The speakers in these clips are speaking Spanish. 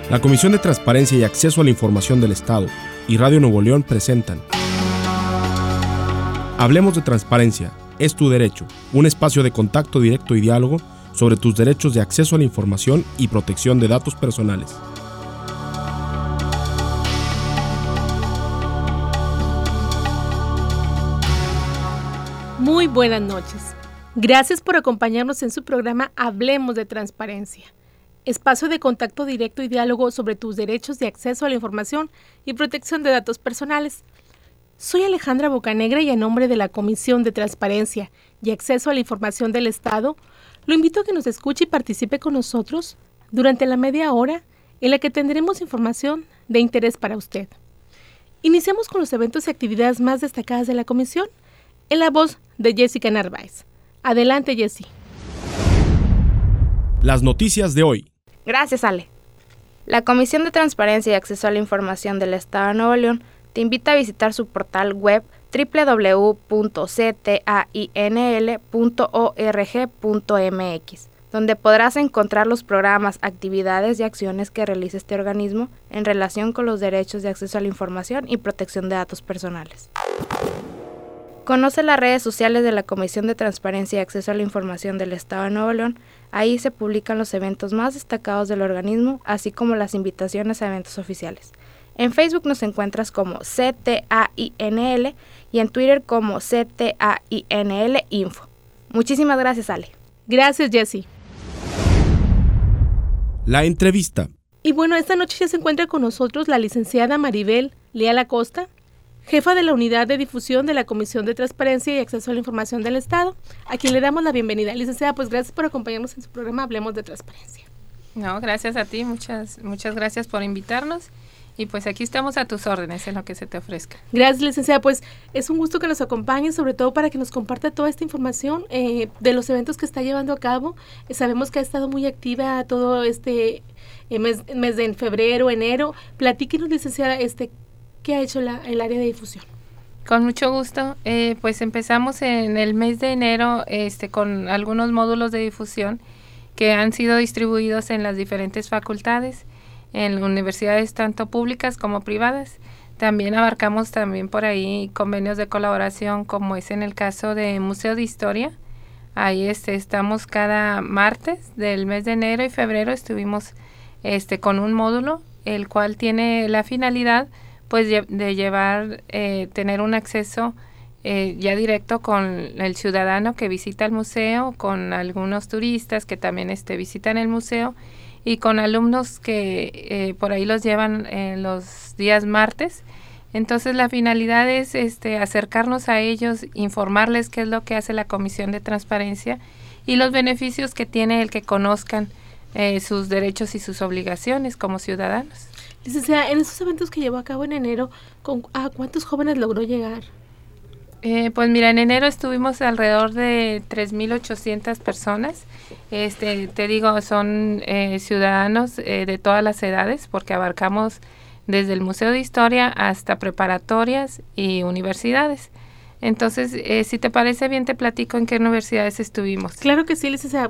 La Comisión de Transparencia y Acceso a la Información del Estado y Radio Nuevo León presentan Hablemos de Transparencia, es tu derecho, un espacio de contacto directo y diálogo sobre tus derechos de acceso a la información y protección de datos personales. Muy buenas noches. Gracias por acompañarnos en su programa Hablemos de Transparencia, espacio de contacto directo y diálogo sobre tus derechos de acceso a la información y protección de datos personales. Soy Alejandra Bocanegra y en nombre de la Comisión de Transparencia y Acceso a la Información del Estado, lo invito a que nos escuche y participe con nosotros durante la media hora en la que tendremos información de interés para usted. Iniciamos con los eventos y actividades más destacadas de la Comisión en la voz de Jessica Narváez. Adelante, Jessy. Las noticias de hoy. Gracias, Ale. La Comisión de Transparencia y Acceso a la Información del Estado de Nuevo León te invita a visitar su portal web www.ctainl.org.mx, donde podrás encontrar los programas, actividades y acciones que realiza este organismo en relación con los derechos de acceso a la información y protección de datos personales. Conoce las redes sociales de la Comisión de Transparencia y Acceso a la Información del Estado de Nuevo León. Ahí se publican los eventos más destacados del organismo, así como las invitaciones a eventos oficiales. En Facebook nos encuentras como CTAINL y en Twitter como CTAINL Info. Muchísimas gracias, Ale. Gracias, Jessy. La entrevista. Y bueno, esta noche ya se encuentra con nosotros la licenciada Maribel Leal Acosta, jefa de la Unidad de Difusión de la Comisión de Transparencia y Acceso a la Información del Estado, a quien le damos la bienvenida. Licenciada, pues gracias por acompañarnos en su programa Hablemos de Transparencia. No, gracias a ti, muchas gracias por invitarnos y pues aquí estamos a tus órdenes en lo que se te ofrezca. Gracias, licenciada, pues es un gusto que nos acompañe, sobre todo para que nos comparta toda esta información de los eventos que está llevando a cabo. Sabemos que ha estado muy activa todo este mes de febrero, enero. Platíquenos, licenciada, ¿qué ha hecho el área de difusión? Con mucho gusto. Pues empezamos en el mes de enero con algunos módulos de difusión que han sido distribuidos en las diferentes facultades, en universidades tanto públicas como privadas. También abarcamos por ahí convenios de colaboración, como es en el caso de Museo de Historia. Ahí estamos cada martes del mes de enero y febrero. Estuvimos con un módulo, el cual tiene la finalidad pues de llevar, tener un acceso ya directo con el ciudadano que visita el museo, con algunos turistas que también visitan el museo y con alumnos que por ahí los llevan los días martes. Entonces la finalidad es acercarnos a ellos, informarles qué es lo que hace la Comisión de Transparencia y los beneficios que tiene el que conozcan sus derechos y sus obligaciones como ciudadanos. Licenciada, en esos eventos que llevó a cabo en enero, ¿a cuántos jóvenes logró llegar? Pues mira, en enero estuvimos alrededor de 3,800 personas. Te digo, son ciudadanos de todas las edades, porque abarcamos desde el Museo de Historia hasta preparatorias y universidades. Entonces, si te parece bien, te platico en qué universidades estuvimos. Claro que sí, licenciada.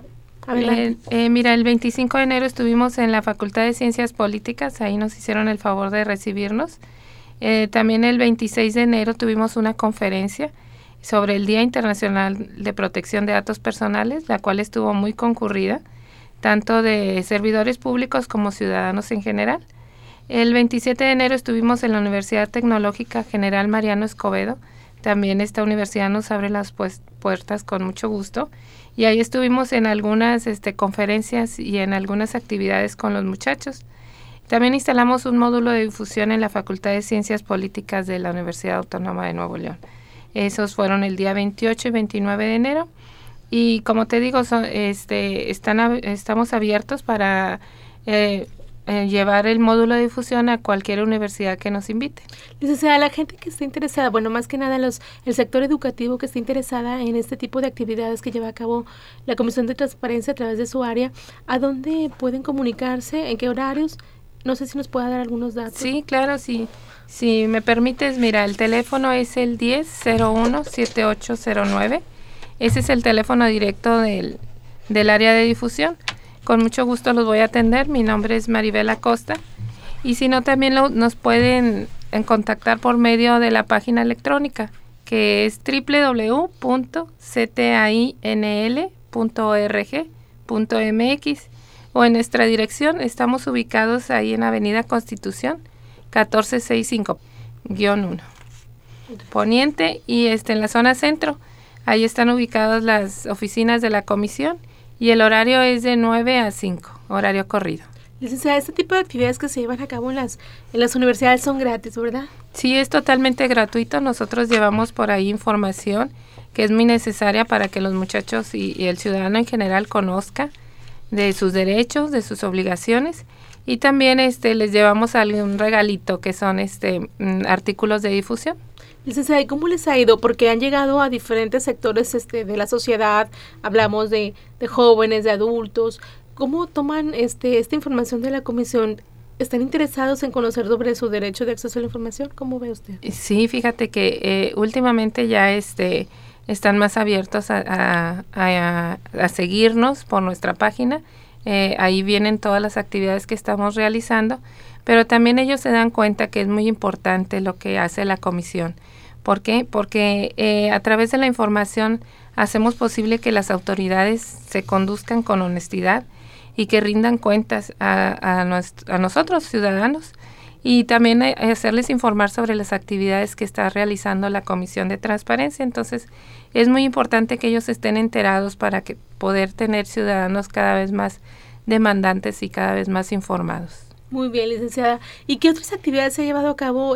Mira, el 25 de enero estuvimos en la Facultad de Ciencias Políticas, ahí nos hicieron el favor de recibirnos. También el 26 de enero tuvimos una conferencia sobre el Día Internacional de Protección de Datos Personales, la cual estuvo muy concurrida, tanto de servidores públicos como ciudadanos en general. El 27 de enero estuvimos en la Universidad Tecnológica General Mariano Escobedo. También esta universidad nos abre las puertas con mucho gusto. Y ahí estuvimos en algunas conferencias y en algunas actividades con los muchachos. También instalamos un módulo de difusión en la Facultad de Ciencias Políticas de la Universidad Autónoma de Nuevo León. Esos fueron el día 28 y 29 de enero. Y como te digo, estamos abiertos para llevar el módulo de difusión a cualquier universidad que nos invite. Licenciada, la gente que esté interesada, bueno, más que nada el sector educativo que esté interesada en este tipo de actividades que lleva a cabo la Comisión de Transparencia a través de su área, ¿a dónde pueden comunicarse? ¿En qué horarios? No sé si nos pueda dar algunos datos. Sí, claro, sí. Si me permites, mira, el teléfono es el 10-01-7809. Ese es el teléfono directo del área de difusión. con mucho gusto los voy a atender. Mi nombre es Maribel Acosta. Y si no, también nos pueden contactar por medio de la página electrónica, que es www.ctainl.org.mx, o en nuestra dirección. Estamos ubicados ahí en Avenida Constitución 1465-1 Poniente, y en la zona centro. Ahí están ubicadas las oficinas de la comisión, y el horario es de 9 a 5, horario corrido. Licenciada, este tipo de actividades que se llevan a cabo en las universidades son gratis, ¿verdad? Sí, es totalmente gratuito. Nosotros llevamos por ahí información que es muy necesaria para que los muchachos y el ciudadano en general conozca de sus derechos, de sus obligaciones, y también les llevamos algún regalito que son artículos de difusión. Licenciada, ¿y cómo les ha ido? Porque han llegado a diferentes sectores de la sociedad, hablamos de jóvenes, de adultos. ¿Cómo toman esta información de la comisión? ¿Están interesados en conocer sobre su derecho de acceso a la información? ¿Cómo ve usted? Sí, fíjate que últimamente ya están más abiertos a seguirnos por nuestra página. Ahí vienen todas las actividades que estamos realizando, pero también ellos se dan cuenta que es muy importante lo que hace la comisión. ¿Por qué? Porque a través de la información hacemos posible que las autoridades se conduzcan con honestidad y que rindan cuentas a nosotros, ciudadanos, y también hacerles informar sobre las actividades que está realizando la Comisión de Transparencia. Entonces, es muy importante que ellos estén enterados para que poder tener ciudadanos cada vez más demandantes y cada vez más informados. Muy bien, licenciada. ¿Y qué otras actividades se ha llevado a cabo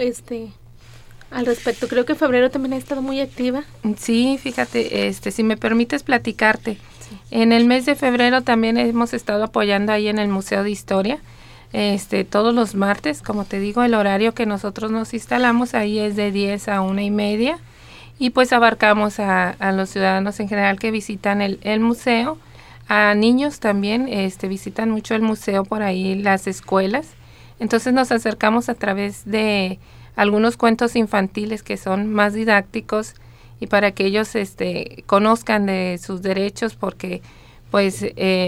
al respecto? Creo que febrero también ha estado muy activa. Sí, fíjate, si me permites platicarte. Sí. En el mes de febrero también hemos estado apoyando ahí en el Museo de Historia. Todos los martes, como te digo, el horario que nosotros nos instalamos ahí es de 10 a 1:30, y pues abarcamos a los ciudadanos en general que visitan el museo, a niños también, visitan mucho el museo por ahí, las escuelas. Entonces nos acercamos a través de algunos cuentos infantiles que son más didácticos, y para que ellos conozcan de sus derechos, porque pues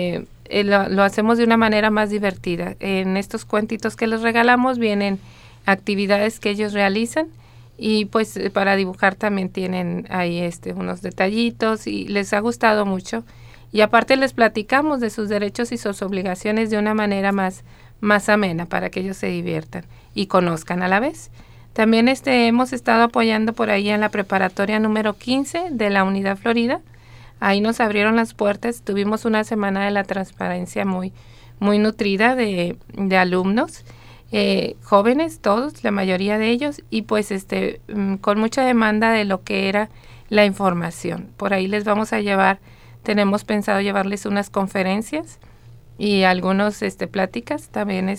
lo hacemos de una manera más divertida. En estos cuentitos que les regalamos vienen actividades que ellos realizan, y pues para dibujar también tienen ahí unos detallitos, y les ha gustado mucho. Y aparte les platicamos de sus derechos y sus obligaciones de una manera más amena, para que ellos se diviertan y conozcan a la vez. También hemos estado apoyando por ahí en la preparatoria número 15 de la Unidad Florida. Ahí nos abrieron las puertas. Tuvimos una semana de la transparencia muy nutrida de alumnos, jóvenes todos, la mayoría de ellos, y pues con mucha demanda de lo que era la información. Por ahí les vamos a llevar, tenemos pensado llevarles unas conferencias y algunos pláticas también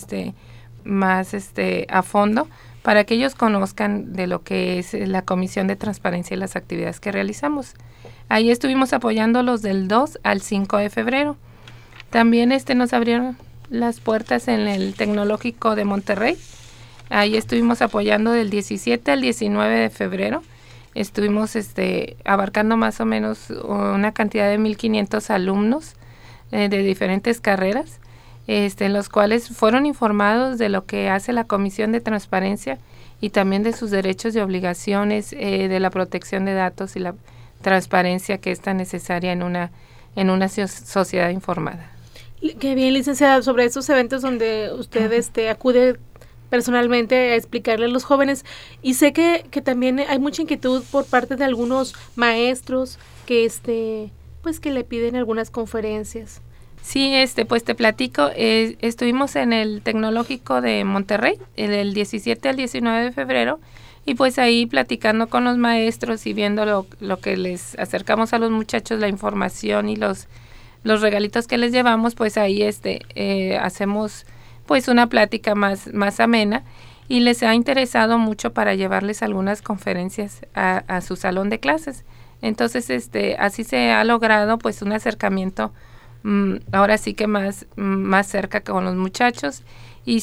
más a fondo, para que ellos conozcan de lo que es la Comisión de Transparencia y las actividades que realizamos. Ahí estuvimos apoyándolos del 2 al 5 de febrero. También nos abrieron las puertas en el Tecnológico de Monterrey. Ahí estuvimos apoyando del 17 al 19 de febrero. Estuvimos abarcando más o menos una cantidad de 1,500 alumnos de diferentes carreras, en los cuales fueron informados de lo que hace la Comisión de Transparencia, y también de sus derechos y obligaciones, de la protección de datos y la transparencia que es tan necesaria en una sociedad informada. Qué bien, licenciada. Sobre estos eventos donde usted acude personalmente a explicarle a los jóvenes, y sé que también hay mucha inquietud por parte de algunos maestros que pues que le piden algunas conferencias. Sí, pues te platico, estuvimos en el Tecnológico de Monterrey del 17 al 19 de febrero, y pues ahí platicando con los maestros y viendo lo que les acercamos a los muchachos, la información y los regalitos que les llevamos, pues ahí hacemos pues una plática más amena, y les ha interesado mucho para llevarles algunas conferencias a su salón de clases. Entonces así se ha logrado pues un acercamiento ahora sí que más cerca con los muchachos, y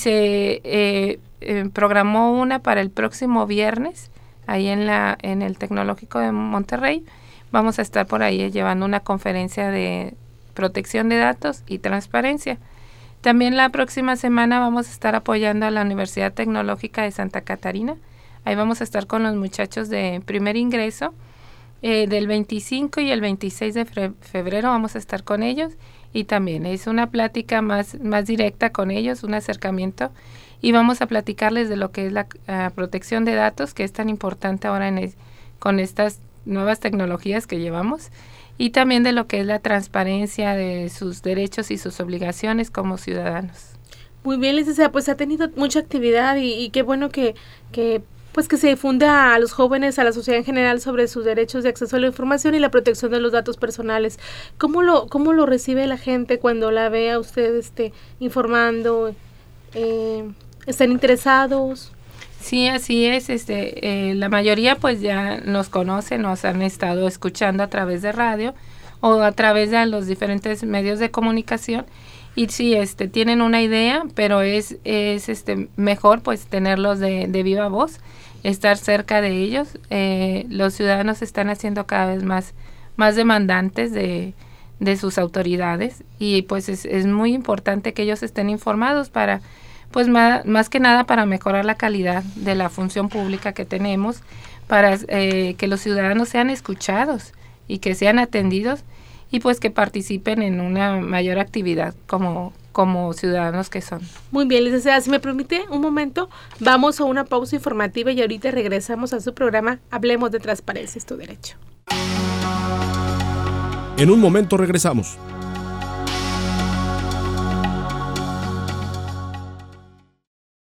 se programó una para el próximo viernes ahí en el Tecnológico de Monterrey. Vamos a estar por ahí llevando una conferencia de protección de datos y transparencia. También la próxima semana vamos a estar apoyando a la Universidad Tecnológica de Santa Catarina. Ahí vamos a estar con los muchachos de primer ingreso. Del 25 y el 26 de febrero vamos a estar con ellos, y también es una plática más directa con ellos, un acercamiento, y vamos a platicarles de lo que es la protección de datos, que es tan importante ahora con estas nuevas tecnologías que llevamos, y también de lo que es la transparencia de sus derechos y sus obligaciones como ciudadanos. Muy bien, licenciada, pues ha tenido mucha actividad y qué bueno que se difunda a los jóvenes, a la sociedad en general, sobre sus derechos de acceso a la información y la protección de los datos personales. ¿Cómo lo recibe la gente cuando la ve a usted informando? ¿Están interesados? Sí, así es. La mayoría pues ya nos conocen, nos han estado escuchando a través de radio o a través de los diferentes medios de comunicación. Y sí, tienen una idea, pero es mejor pues tenerlos de viva voz, estar cerca de ellos. Los ciudadanos se están haciendo cada vez más demandantes de sus autoridades, y pues es muy importante que ellos estén informados para, pues más que nada para mejorar la calidad de la función pública que tenemos, para que los ciudadanos sean escuchados y que sean atendidos, y pues que participen en una mayor actividad como ciudadanos que son. Muy bien, licenciada, si me permite un momento, vamos a una pausa informativa y ahorita regresamos a su programa Hablemos de Transparencia, es tu derecho. En un momento regresamos.